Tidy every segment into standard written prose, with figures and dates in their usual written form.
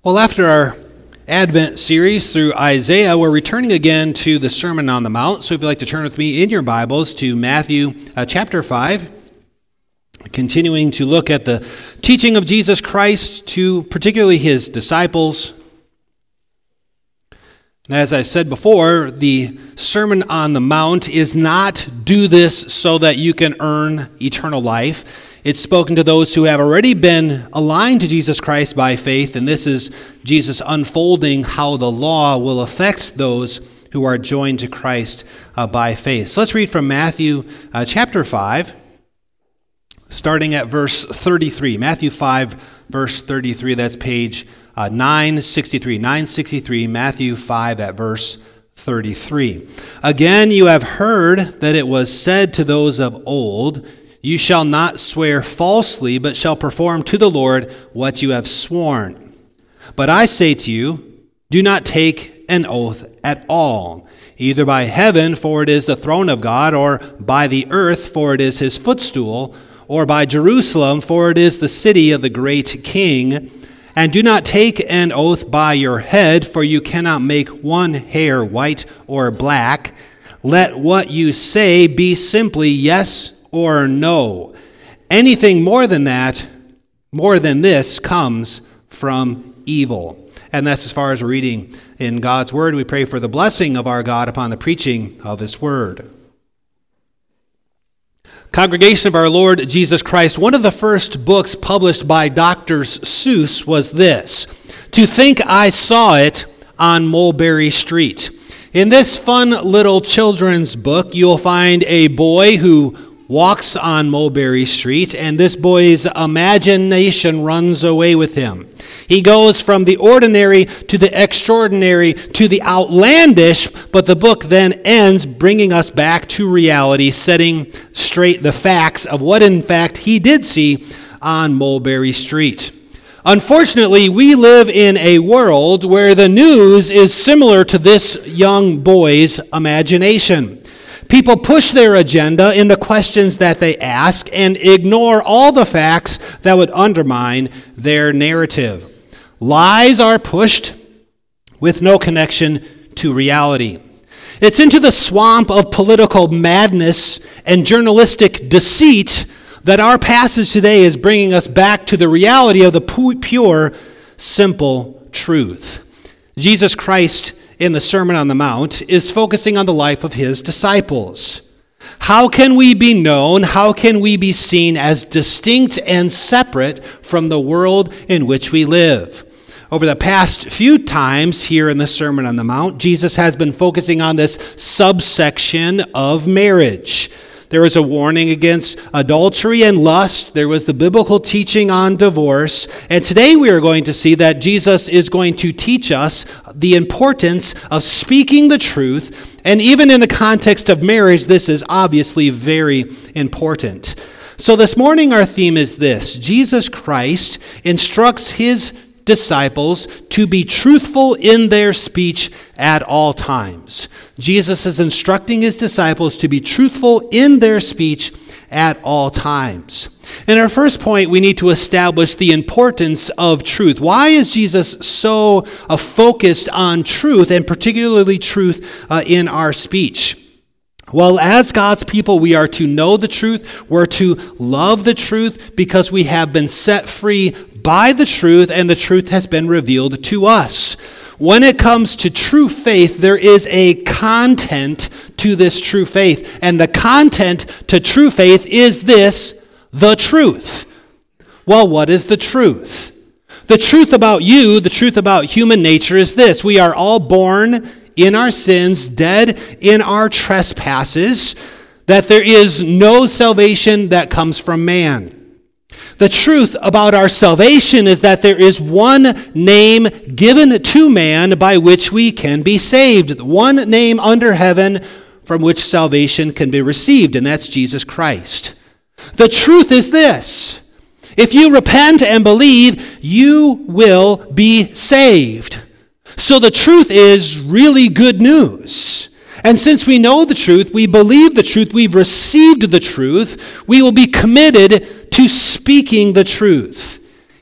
Well, after our Advent series through Isaiah, we're returning again to the Sermon on the Mount. So if you'd like to turn with me in your Bibles to Matthew chapter 5, continuing to look at the teaching of Jesus Christ to particularly his disciples. And as I said before, the Sermon on the Mount is not do this so that you can earn eternal life. It's spoken to those who have already been aligned to Jesus Christ by faith, and this is Jesus unfolding how the law will affect those who are joined to Christ by faith. So let's read from Matthew chapter 5, starting at verse 33. Matthew 5, verse 33, that's page 963. 963, Matthew 5 at verse 33. Again, you have heard that it was said to those of old, "You shall not swear falsely, but shall perform to the Lord what you have sworn." But I say to you, do not take an oath at all, either by heaven, for it is the throne of God, or by the earth, for it is his footstool, or by Jerusalem, for it is the city of the great King. And do not take an oath by your head, for you cannot make one hair white or black. Let what you say be simply yes or no. Anything more than that, more than this, comes from evil. And that's as far as we're reading in God's Word. We pray for the blessing of our God upon the preaching of his Word. Congregation of our Lord Jesus Christ, one of the first books published by Dr. Seuss was this, "To Think I Saw It on Mulberry Street." In this fun little children's book, you'll find a boy who walks on Mulberry Street, and this boy's imagination runs away with him. He goes from the ordinary to the extraordinary to the outlandish, but the book then ends bringing us back to reality, setting straight the facts of what in fact he did see on Mulberry Street. Unfortunately, we live in a world where the news is similar to this young boy's imagination. People push their agenda in the questions that they ask and ignore all the facts that would undermine their narrative. Lies are pushed with no connection to reality. It's into the swamp of political madness and journalistic deceit that our passage today is bringing us back to the reality of the pure, simple truth. Jesus Christ in the Sermon on the Mount is focusing on the life of his disciples. How can we be known? How can we be seen as distinct and separate from the world in which we live? Over the past few times here in the Sermon on the Mount, Jesus has been focusing on this subsection of marriage. There was a warning against adultery and lust. There was the biblical teaching on divorce. And today we are going to see that Jesus is going to teach us the importance of speaking the truth. And even in the context of marriage, this is obviously very important. So this morning our theme is this: Jesus Christ instructs his disciples to be truthful in their speech at all times. Jesus is instructing his disciples to be truthful in their speech at all times. In our first point, we need to establish the importance of truth. Why is Jesus so focused on truth, and particularly truth in our speech? Well, as God's people, we are to know the truth. We're to love the truth because we have been set free by the truth, and the truth has been revealed to us. When it comes to true faith, there is a content to this true faith. And the content to true faith is this: the truth. Well, what is the truth? The truth about you, the truth about human nature is this: we are all born in our sins, dead in our trespasses, that there is no salvation that comes from man. The truth about our salvation is that there is one name given to man by which we can be saved. One name under heaven from which salvation can be received, and that's Jesus Christ. The truth is this: if you repent and believe, you will be saved. So the truth is really good news. And since we know the truth, we believe the truth, we've received the truth, we will be committed to speaking the truth.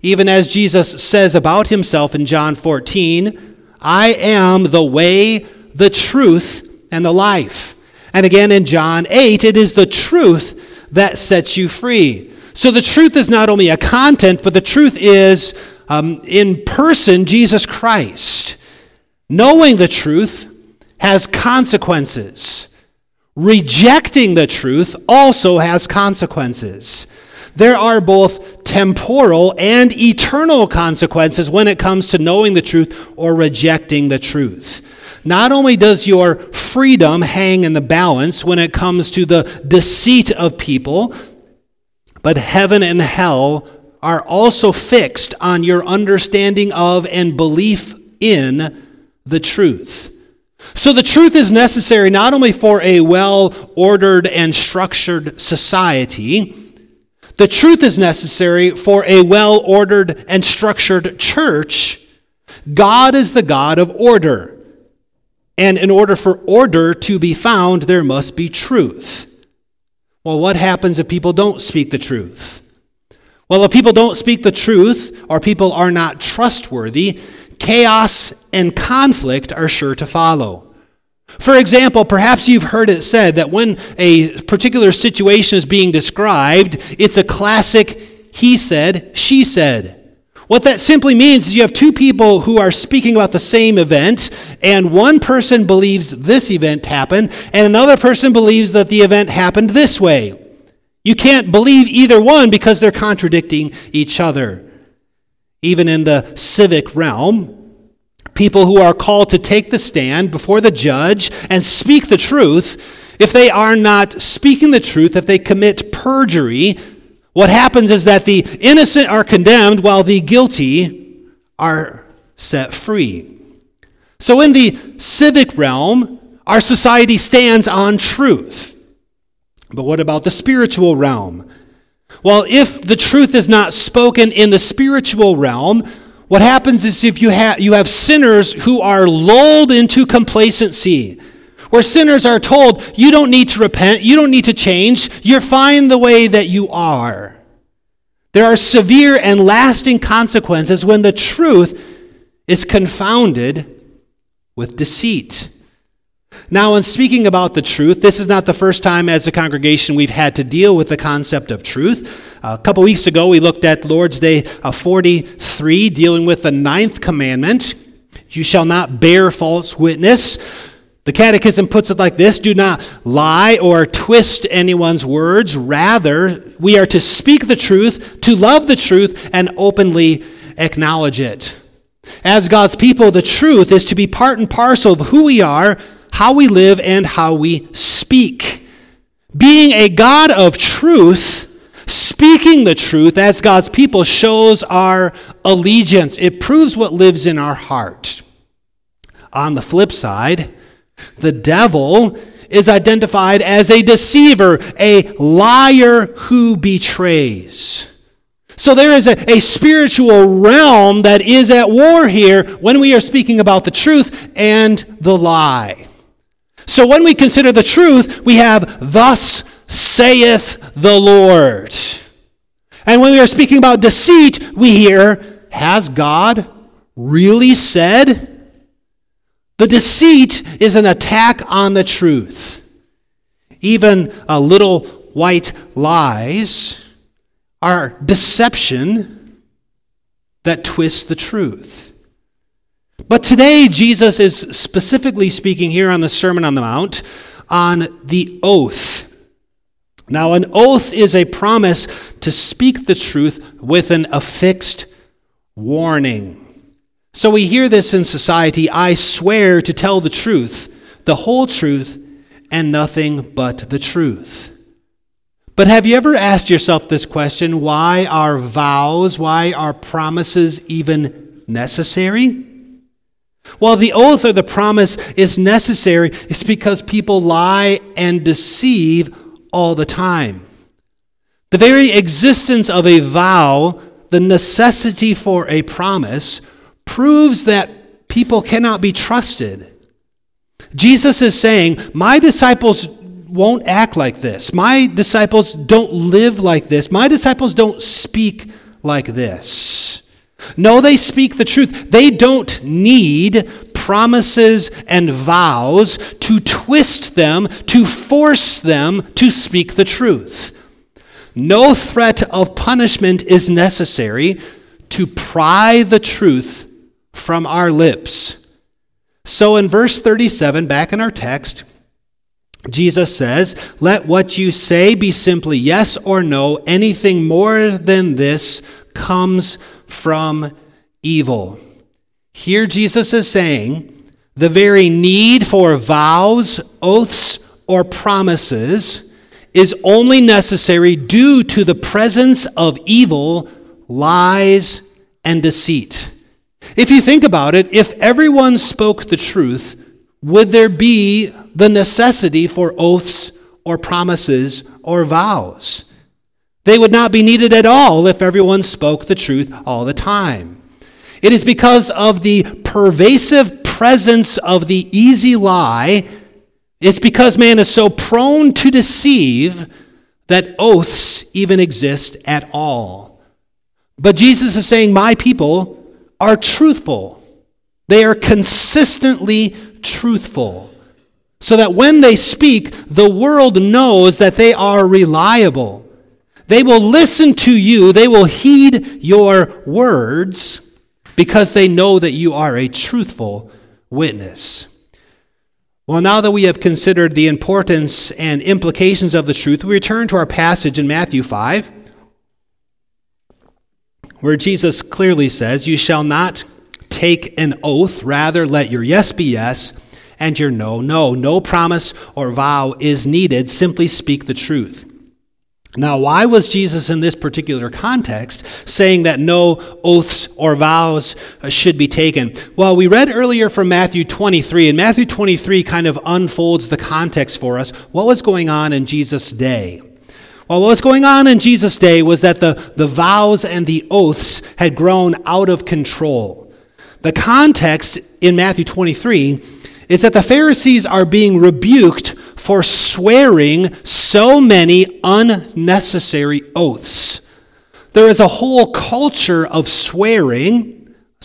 Even as Jesus says about himself in John 14, I am the way, the truth, and the life. And again in John 8, it is the truth that sets you free. So the truth is not only a content, but the truth is in person, Jesus Christ. Knowing the truth has consequences. Rejecting the truth also has consequences. There are both temporal and eternal consequences when it comes to knowing the truth or rejecting the truth. Not only does your freedom hang in the balance when it comes to the deceit of people, but heaven and hell are also fixed on your understanding of and belief in the truth. So the truth is necessary not only for a well-ordered and structured society, the truth is necessary for a well-ordered and structured church. God is the God of order. And in order for order to be found, there must be truth. Well, what happens if people don't speak the truth? Well, if people don't speak the truth, or people are not trustworthy, chaos and conflict are sure to follow. For example, perhaps you've heard it said that when a particular situation is being described, it's a classic he said, she said. What that simply means is you have two people who are speaking about the same event, and one person believes this event happened, and another person believes that the event happened this way. You can't believe either one because they're contradicting each other. Even in the civic realm, people who are called to take the stand before the judge and speak the truth, if they are not speaking the truth, if they commit perjury, what happens is that the innocent are condemned while the guilty are set free. So in the civic realm, our society stands on truth. But what about the spiritual realm? Well, if the truth is not spoken in the spiritual realm, what happens is if you have sinners who are lulled into complacency, where sinners are told, you don't need to repent, you don't need to change, you're fine the way that you are. There are severe and lasting consequences when the truth is confounded with deceit. Now, in speaking about the truth, this is not the first time as a congregation we've had to deal with the concept of truth. A couple weeks ago, we looked at Lord's Day 43, dealing with the 9th commandment. You shall not bear false witness. The Catechism puts it like this: do not lie or twist anyone's words. Rather, we are to speak the truth, to love the truth, and openly acknowledge it. As God's people, the truth is to be part and parcel of who we are, how we live, and how we speak. Being a God of truth, speaking the truth as God's people shows our allegiance. It proves what lives in our heart. On the flip side, the devil is identified as a deceiver, a liar who betrays. So there is a spiritual realm that is at war here when we are speaking about the truth and the lie. So when we consider the truth, we have, thus saith the Lord. And when we are speaking about deceit, we hear, has God really said? The deceit is an attack on the truth. Even little white lies are deception that twists the truth. But today, Jesus is specifically speaking here on the Sermon on the Mount on the oath. Now, an oath is a promise to speak the truth with an affixed warning. So we hear this in society: I swear to tell the truth, the whole truth, and nothing but the truth. But have you ever asked yourself this question: why are vows, why are promises even necessary? Well, the oath or the promise is necessary. It's because people lie and deceive all the time. The very existence of a vow, the necessity for a promise, proves that people cannot be trusted. Jesus is saying, my disciples won't act like this. My disciples don't live like this. My disciples don't speak like this. No, they speak the truth. They don't need promises and vows to twist them, to force them to speak the truth. No threat of punishment is necessary to pry the truth from our lips. So in verse 37, back in our text, Jesus says, "Let what you say be simply yes or no. Anything more than this comes from evil." Here Jesus is saying the very need for vows, oaths, or promises is only necessary due to the presence of evil, lies, and deceit. If you think about it, if everyone spoke the truth, would there be the necessity for oaths or promises or vows? They would not be needed at all if everyone spoke the truth all the time. It is because of the pervasive presence of the easy lie, it's because man is so prone to deceive that oaths even exist at all. But Jesus is saying, my people are truthful. They are consistently truthful, so that when they speak, the world knows that they are reliable. They will listen to you. They will heed your words because they know that you are a truthful witness. Well, now that we have considered the importance and implications of the truth, we return to our passage in Matthew 5, where Jesus clearly says, "You shall not take an oath, rather let your yes be yes and your no, no." No promise or vow is needed. Simply speak the truth. Now, why was Jesus in this particular context saying that no oaths or vows should be taken? Well, we read earlier from Matthew 23, and Matthew 23 kind of unfolds the context for us. What was going on in Jesus' day? Well, what was going on in Jesus' day was that the vows and the oaths had grown out of control. The context in Matthew 23 is that the Pharisees are being rebuked for swearing so many unnecessary oaths. There is a whole culture of swearing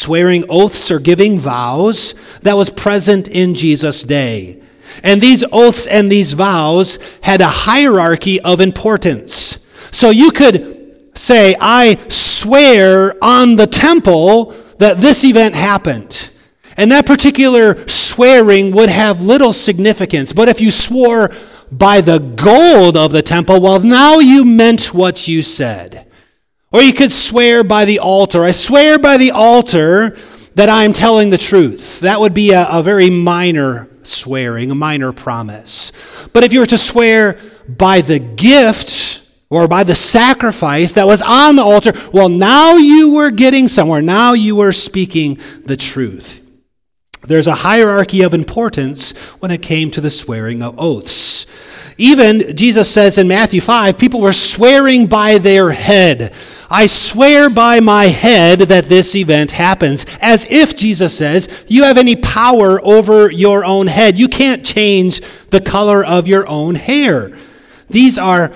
oaths or giving vows that was present in Jesus' day. And these oaths and these vows had a hierarchy of importance. So you could say, "I swear on the temple that this event happened." And that particular swearing would have little significance. But if you swore by the gold of the temple, well, now you meant what you said. Or you could swear by the altar. "I swear by the altar that I'm telling the truth." That would be a very minor swearing, a minor promise. But if you were to swear by the gift or by the sacrifice that was on the altar, well, now you were getting somewhere. Now you were speaking the truth. There's a hierarchy of importance when it came to the swearing of oaths. Even, Jesus says in Matthew 5, people were swearing by their head. "I swear by my head that this event happens." As if, Jesus says, you have any power over your own head. You can't change the color of your own hair. These are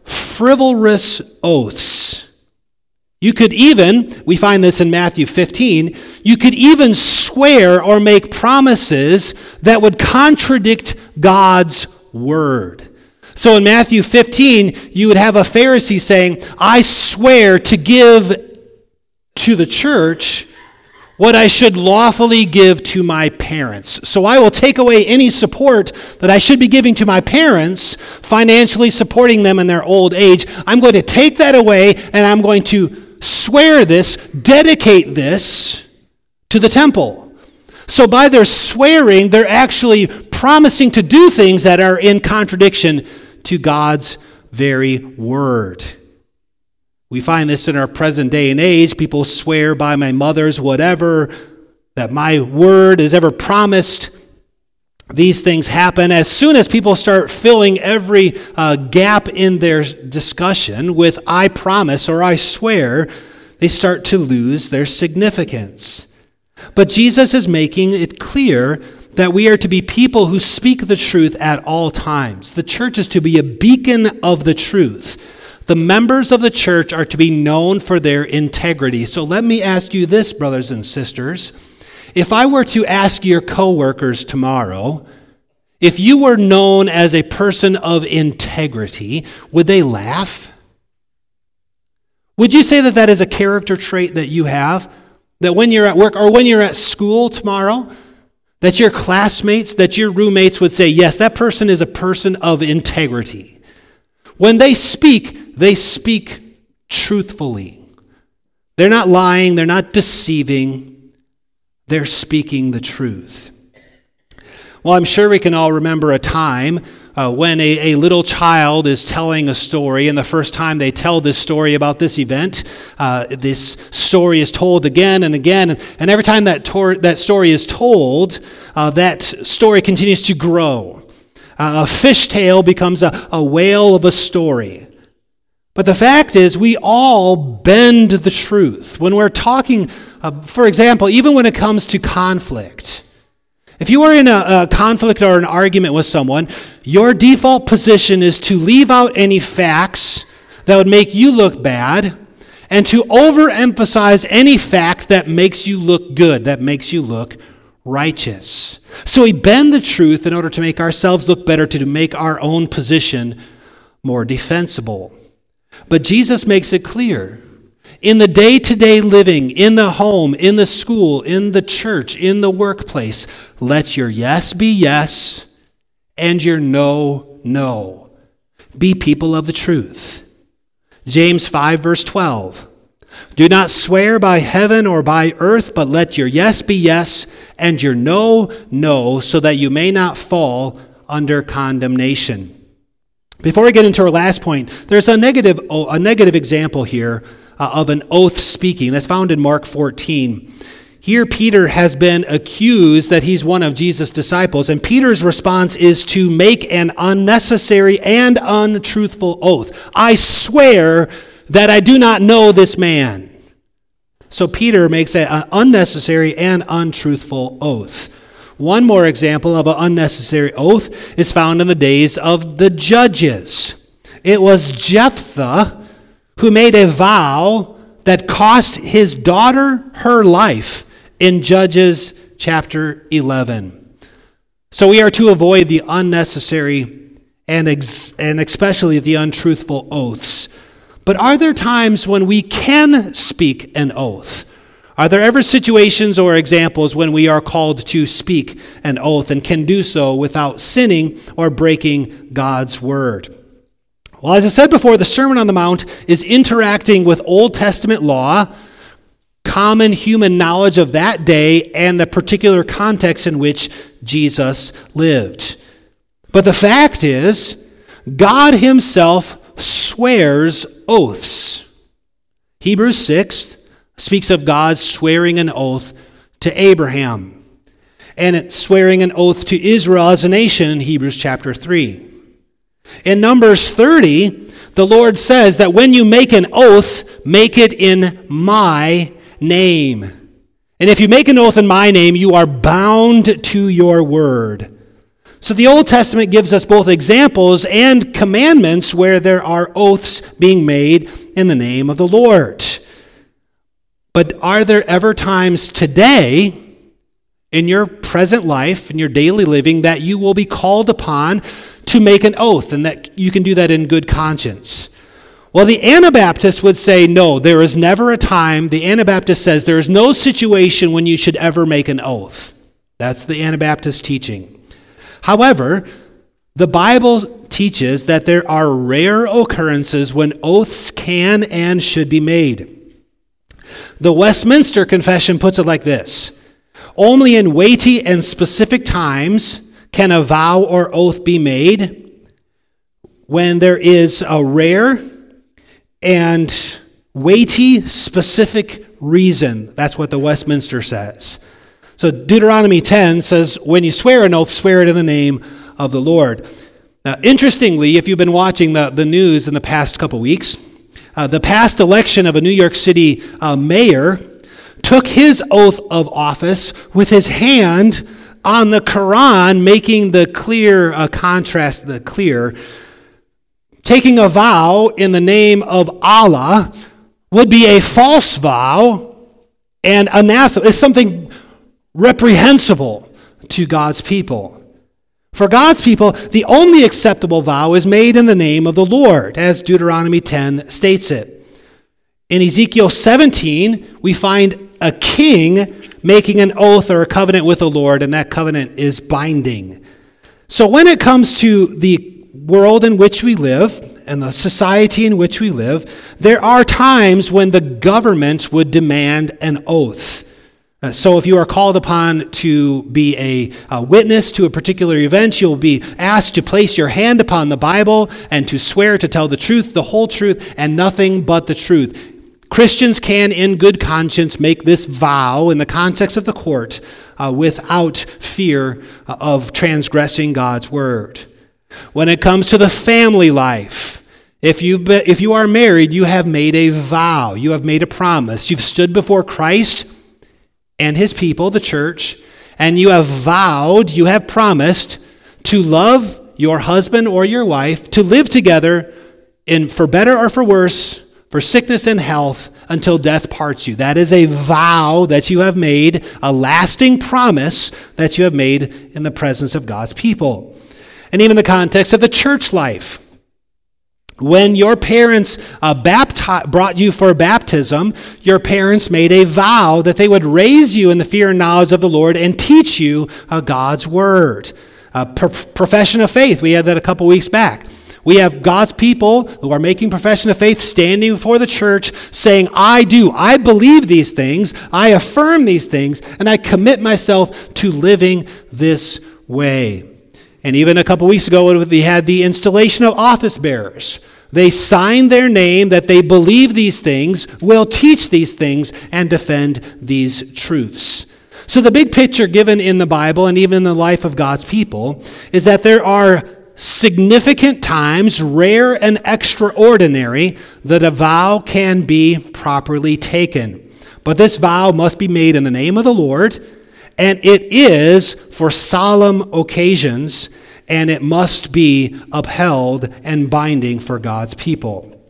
frivolous oaths. You could even, we find this in Matthew 15, you could even swear or make promises that would contradict God's word. So in Matthew 15, you would have a Pharisee saying, "I swear to give to the church what I should lawfully give to my parents. So I will take away any support that I should be giving to my parents, financially supporting them in their old age. I'm going to take that away, and I'm going to swear this, dedicate this to the temple." So by their swearing, they're actually promising to do things that are in contradiction to God's very word. We find this in our present day and age. People swear by my mother's whatever, that my word is ever promised. These things happen. As soon as people start filling every gap in their discussion with "I promise" or "I swear," they start to lose their significance. But Jesus is making it clear that we are to be people who speak the truth at all times. The church is to be a beacon of the truth. The members of the church are to be known for their integrity. So let me ask you this, brothers and sisters. If I were to ask your coworkers tomorrow, if you were known as a person of integrity, would they laugh? Would you say that that is a character trait that you have? That when you're at work or when you're at school tomorrow, that your classmates, that your roommates would say, yes, that person is a person of integrity. When they speak truthfully. They're not lying, they're not deceiving, they're speaking the truth. Well, I'm sure we can all remember a time when a little child is telling a story, and the first time they tell this story about this event, this story is told again and again, and every time that story is told, that story continues to grow. A fishtail becomes a whale of a story. But the fact is, we all bend the truth. When we're talking, for example, even when it comes to conflict, if you are in a conflict or an argument with someone, your default position is to leave out any facts that would make you look bad and to overemphasize any fact that makes you look good, that makes you look righteous. So we bend the truth in order to make ourselves look better, to make our own position more defensible. But Jesus makes it clear. In the day-to-day living, in the home, in the school, in the church, in the workplace, let your yes be yes and your no, no. Be people of the truth. James 5, verse 12. Do not swear by heaven or by earth, but let your yes be yes and your no, no, so that you may not fall under condemnation. Before we get into our last point, there's a negative example here of an oath speaking. That's found in Mark 14. Here Peter has been accused that he's one of Jesus' disciples, and Peter's response is to make an unnecessary and untruthful oath. I swear that I do not know this man. So Peter makes an unnecessary and untruthful oath. One more example of an unnecessary oath is found in the days of the judges. It was Jephthah who made a vow that cost his daughter her life in Judges chapter 11. So we are to avoid the unnecessary and especially the untruthful oaths. But are there times when we can speak an oath? Are there ever situations or examples when we are called to speak an oath and can do so without sinning or breaking God's word? Well, as I said before, the Sermon on the Mount is interacting with Old Testament law, common human knowledge of that day, and the particular context in which Jesus lived. But the fact is, God himself swears oaths. Hebrews 6 speaks of God swearing an oath to Abraham, and it's swearing an oath to Israel as a nation in Hebrews chapter 3. In Numbers 30, the Lord says that when you make an oath, make it in my name. And if you make an oath in my name, you are bound to your word. So the Old Testament gives us both examples and commandments where there are oaths being made in the name of the Lord. But are there ever times today in your present life, in your daily living, that you will be called upon to make an oath and that you can do that in good conscience? Well, the Anabaptist would say, no, there is never a time. The Anabaptist says there is no situation when you should ever make an oath. That's the Anabaptist teaching. However, the Bible teaches that there are rare occurrences when oaths can and should be made. The Westminster Confession puts it like this: only in weighty and specific times can a vow or oath be made when there is a rare and weighty specific reason. That's what the Westminster says. So Deuteronomy 10 says, when you swear an oath, swear it in the name of the Lord. Now, interestingly, if you've been watching the news in the past couple weeks, the past election of a New York City mayor took his oath of office with his hand on the Quran, making the clear contrast, taking taking a vow in the name of Allah would be a false vow and anathema. It's something reprehensible to God's people. For God's people, the only acceptable vow is made in the name of the Lord, as Deuteronomy 10 states it. In Ezekiel 17, we find a king making an oath or a covenant with the Lord, and that covenant is binding. So when it comes to the world in which we live and the society in which we live, there are times when the government would demand an oath. So if you are called upon to be a witness to a particular event, you'll be asked to place your hand upon the Bible and to swear to tell the truth, the whole truth, and nothing but the truth. Christians can, in good conscience, make this vow in the context of the court without fear of transgressing God's word. When it comes to the family life, if you are married, you have made a vow. You have made a promise. You've stood before Christ and his people, the church, and you have vowed, you have promised to love your husband or your wife, to live together for better or for worse, for sickness and health, until death parts you. That is a vow that you have made, a lasting promise that you have made in the presence of God's people. And even the context of the church life. When your parents brought you for baptism, your parents made a vow that they would raise you in the fear and knowledge of the Lord and teach you God's word. Profession of faith, we had that a couple weeks back. We have God's people who are making profession of faith standing before the church saying, I believe these things, I affirm these things, and I commit myself to living this way. And even a couple weeks ago, we had the installation of office bearers. They signed their name that they believe these things, will teach these things, and defend these truths. So the big picture given in the Bible and even in the life of God's people is that there are significant times, rare and extraordinary, that a vow can be properly taken. But this vow must be made in the name of the Lord, and it is for solemn occasions, and it must be upheld and binding for God's people.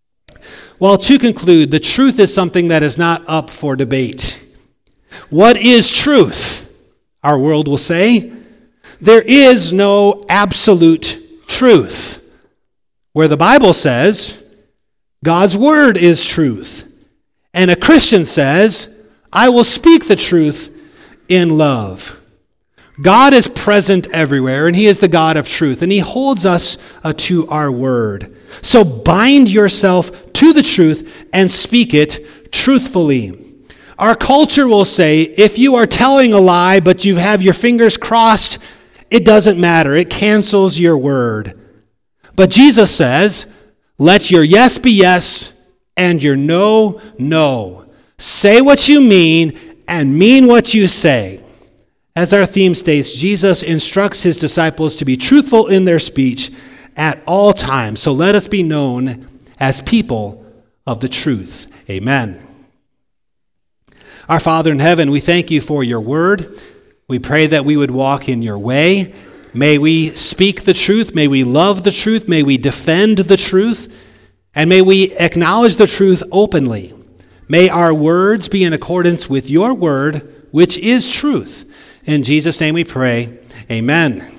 Well, to conclude, the truth is something that is not up for debate. What is truth? Our world will say. There is no absolute truth. Where the Bible says, God's word is truth. And a Christian says, I will speak the truth in love. God is present everywhere, and he is the God of truth, and he holds us to our word. So bind yourself to the truth and speak it truthfully. Our culture will say, if you are telling a lie, but you have your fingers crossed, it doesn't matter. It cancels your word. But Jesus says, let your yes be yes and your no, no. Say what you mean and mean what you say. As our theme states, Jesus instructs his disciples to be truthful in their speech at all times. So let us be known as people of the truth. Amen. Our Father in heaven, we thank you for your word. We pray that we would walk in your way. May we speak the truth. May we love the truth. May we defend the truth. And may we acknowledge the truth openly. May our words be in accordance with your word, which is truth. In Jesus' name we pray. Amen.